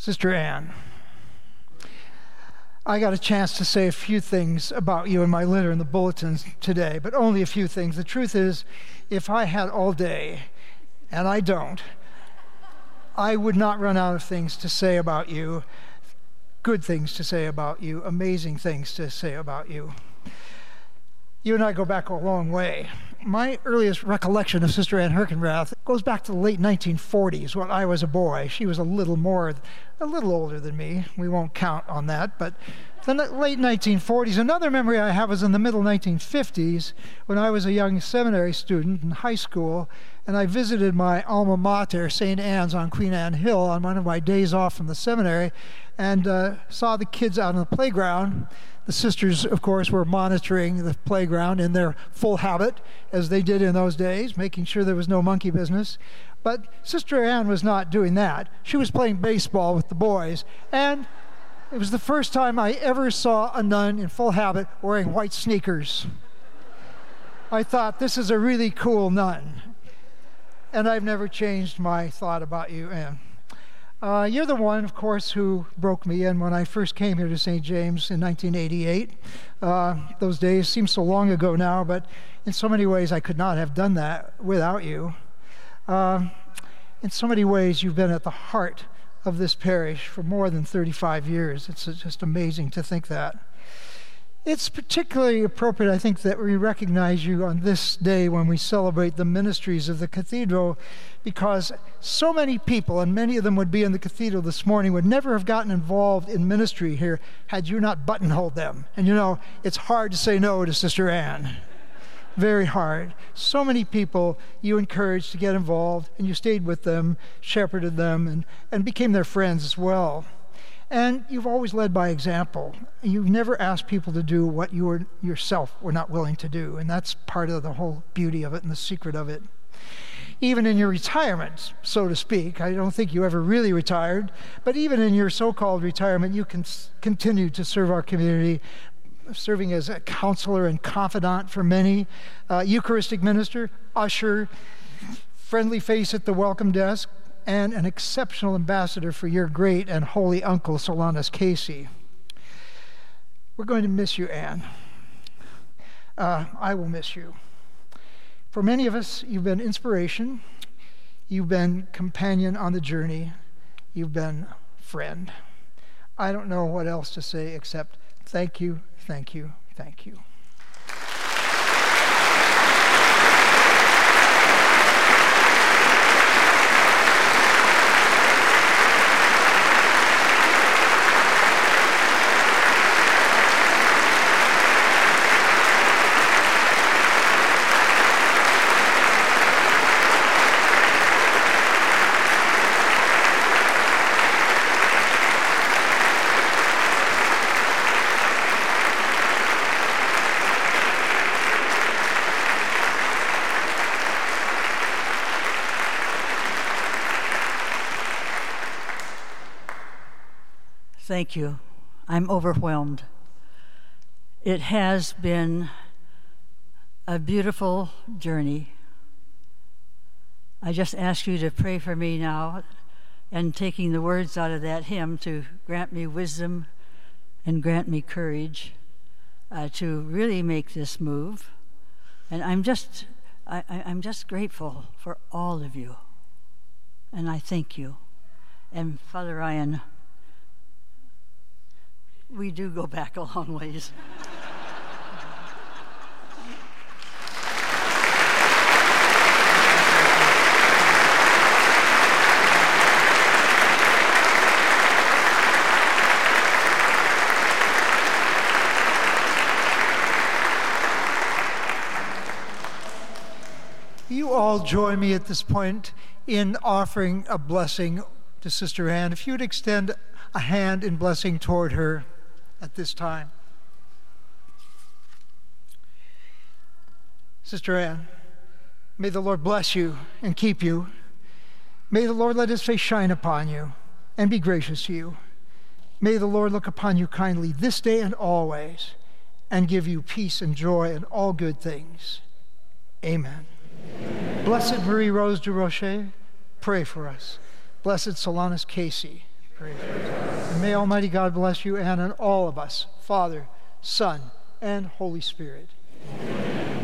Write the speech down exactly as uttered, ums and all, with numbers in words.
Sister Ann, I got a chance to say a few things about you in my letter in the bulletins today, but only a few things. The truth is, if I had all day, and I don't, I would not run out of things to say about you, good things to say about you, amazing things to say about you. You and I go back a long way. My earliest recollection of Sister Ann Herkenrath goes back to the late nineteen forties when I was a boy. She was a little more, a little older than me. We won't count on that, but the late nineteen forties. Another memory I have was in the middle nineteen fifties when I was a young seminary student in high school, and I visited my alma mater, Saint Anne's on Queen Anne Hill, on one of my days off from the seminary, and uh, saw the kids out on the playground. The sisters, of course, were monitoring the playground in their full habit, as they did in those days, making sure there was no monkey business. But Sister Ann was not doing that. She was playing baseball with the boys, and it was the first time I ever saw a nun in full habit wearing white sneakers. I thought, this is a really cool nun. And I've never changed my thought about you, Ann. Uh, you're the one, of course, who broke me in when I first came here to Saint James in nineteen eighty-eight. Uh, those days seem so long ago now, but in so many ways I could not have done that without you. Uh, in so many ways you've been at the heart of this parish for more than thirty-five years. It's just amazing to think that. It's particularly appropriate, I think, that we recognize you on this day when we celebrate the ministries of the cathedral, because so many people, and many of them would be in the cathedral this morning, would never have gotten involved in ministry here had you not buttonholed them. And you know, it's hard to say no to Sister Ann. Very hard. So many people you encouraged to get involved, and you stayed with them, shepherded them, and, and became their friends as well. And you've always led by example. You've never asked people to do what you were yourself were not willing to do, and that's part of the whole beauty of it and the secret of it. Even in your retirement, so to speak, I don't think you ever really retired, but even in your so-called retirement, you can continue to serve our community, serving as a counselor and confidant for many, uh, Eucharistic minister, usher, friendly face at the welcome desk, and an exceptional ambassador for your great and holy uncle, Solanus Casey. We're going to miss you, Ann. Uh, I will miss you. For many of us, you've been inspiration, you've been companion on the journey, you've been friend. I don't know what else to say except thank you, thank you, thank you. Thank you. I'm overwhelmed. It has been a beautiful journey. I just ask you to pray for me now, and taking the words out of that hymn, to grant me wisdom and grant me courage uh, to really make this move. And I'm just, I, I'm just grateful for all of you, and I thank you. And Father Ryan, we do go back a long ways. You all join me at this point in offering a blessing to Sister Ann. If you would extend a hand in blessing toward her at this time. Sister Ann, may the Lord bless you and keep you. May the Lord let his face shine upon you and be gracious to you. May the Lord look upon you kindly this day and always, and give you peace and joy in all good things. Amen. Amen. Blessed Marie Rose du Rocher, pray for us. Blessed Solanus Casey, Praise be to God. And may Almighty God bless you and in all of us, Father, Son, and Holy Spirit. Amen.